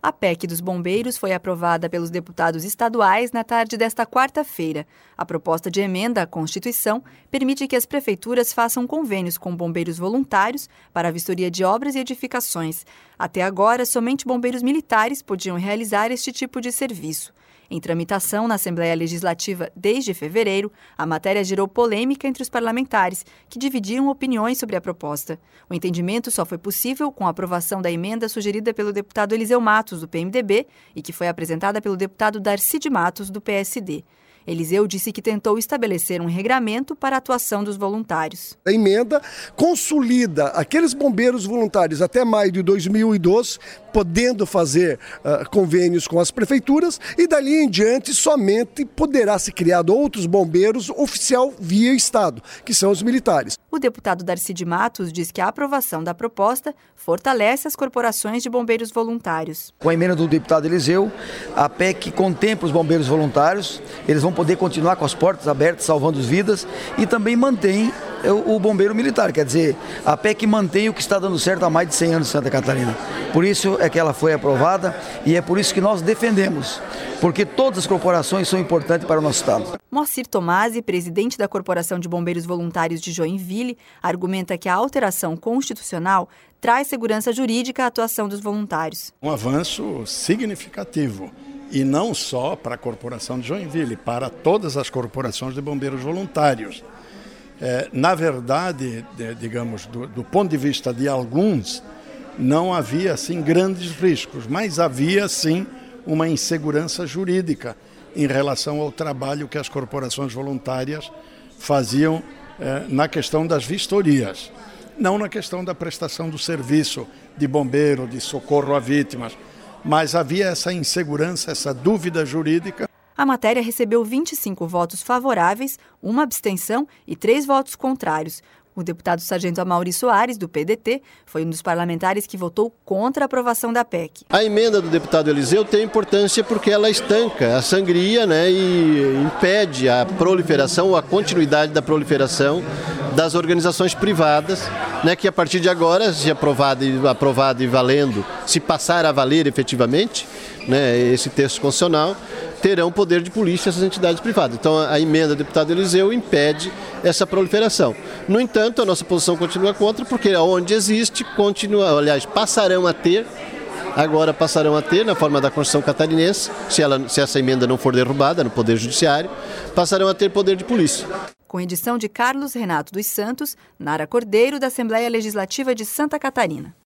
A PEC dos bombeiros foi aprovada pelos deputados estaduais na tarde desta quarta-feira. A proposta de emenda à Constituição permite que as prefeituras façam convênios com bombeiros voluntários para a vistoria de obras e edificações. Até agora, somente bombeiros militares podiam realizar este tipo de serviço. Em tramitação na Assembleia Legislativa desde fevereiro, a matéria gerou polêmica entre os parlamentares, que dividiam opiniões sobre a proposta. O entendimento só foi possível com a aprovação da emenda sugerida pelo deputado Eliseu Matos, do PMDB, e que foi apresentada pelo deputado Darcy de Matos, do PSD. Eliseu disse que tentou estabelecer um regramento para a atuação dos voluntários. A emenda consolida aqueles bombeiros voluntários até maio de 2012, podendo fazer convênios com as prefeituras, e dali em diante somente poderá ser criado outros bombeiros oficial via Estado, que são os militares. O deputado Darcy de Matos diz que a aprovação da proposta fortalece as corporações de bombeiros voluntários. Com a emenda do deputado Eliseu, a PEC contempla os bombeiros voluntários, eles vão poder continuar com as portas abertas, salvando vidas, e também mantém o bombeiro militar, quer dizer, a PEC mantém o que está dando certo há mais de 100 anos em Santa Catarina. Por isso é que ela foi aprovada e é por isso que nós defendemos, porque todas as corporações são importantes para o nosso Estado. Moacir Tomasi, presidente da Corporação de Bombeiros Voluntários de Joinville, argumenta que a alteração constitucional traz segurança jurídica à atuação dos voluntários. Um avanço significativo. E não só para a Corporação de Joinville, para todas as corporações de bombeiros voluntários. Na verdade, digamos, do ponto de vista de alguns, não havia assim grandes riscos, mas havia sim uma insegurança jurídica em relação ao trabalho que as corporações voluntárias faziam na questão das vistorias, não na questão da prestação do serviço de bombeiro, de socorro a vítimas, mas havia essa insegurança, essa dúvida jurídica. A matéria recebeu 25 votos favoráveis, 1 abstenção e 3 votos contrários. O deputado Sargento Amaury Soares, do PDT, foi um dos parlamentares que votou contra a aprovação da PEC. A emenda do deputado Eliseu tem importância porque ela estanca a sangria, e impede a proliferação ou a continuidade da proliferação das organizações privadas, que a partir de agora, se aprovado e valendo, se passar a valer efetivamente, esse texto constitucional, terão poder de polícia essas entidades privadas. Então a emenda do deputado Eliseu impede essa proliferação. No entanto, a nossa posição continua contra, porque onde existe, passarão a ter na forma da Constituição catarinense, se essa emenda não for derrubada no Poder Judiciário, passarão a ter poder de polícia. Com edição de Carlos Renato dos Santos, Nara Cordeiro, da Assembleia Legislativa de Santa Catarina.